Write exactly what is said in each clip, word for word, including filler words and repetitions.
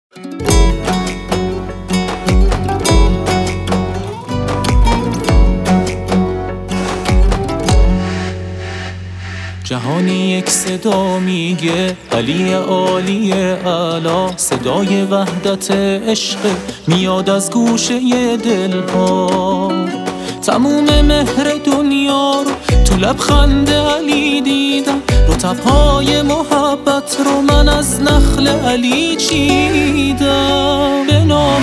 جهانی یک صدا میگه علی عالی اعلی، صدای وحدت عشق میاد از گوشه دلها. تموم مهر دنیا رو تو لبخند علی دیدم، رطب‌های محبت رو من از نخل علی چیدم. به نام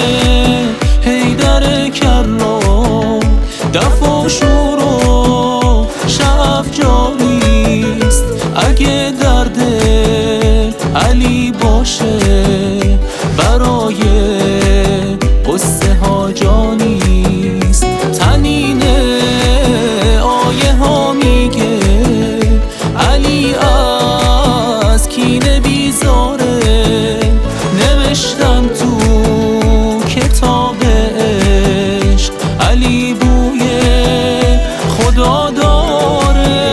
حیدر کرار دف و شور و شعف جاریست. اگه درد علی باشه برای قصه ها جانیست. تنین آیه ها میگه علی از کینه بیزاره، نوشتم تو کتاب عشق علی بوی خدا داره.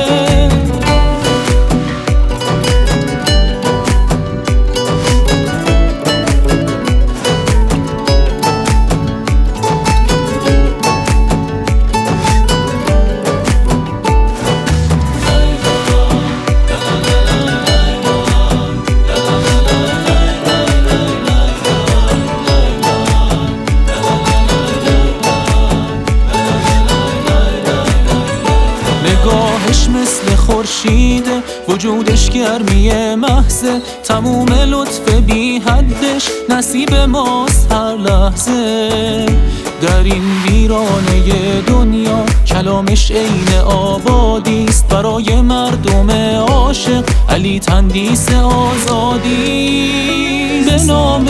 نگاهش مثل خورشیده، وجودش گرمی محضه، تموم لطف بی حدش نصیب ماست هر لحظه. در این ویرانه دنیا کلامش عین آبادیست، برای مردم عاشق علی تندیس آزادی. به نام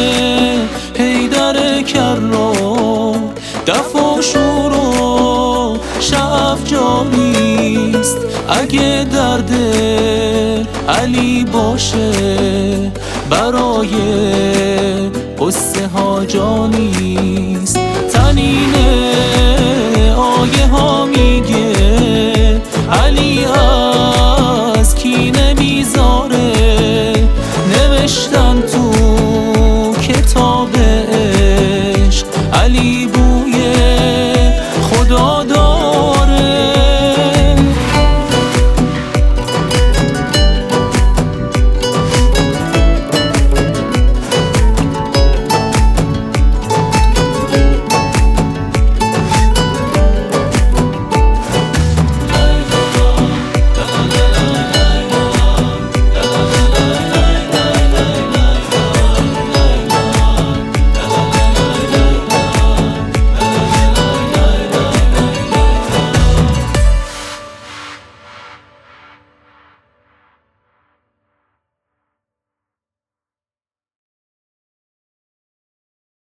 حیدر کرار دف و شور و شعف جاریست. اگه درد علی باشه برای قصه ها جانیست. تنین آیه ها میگه علی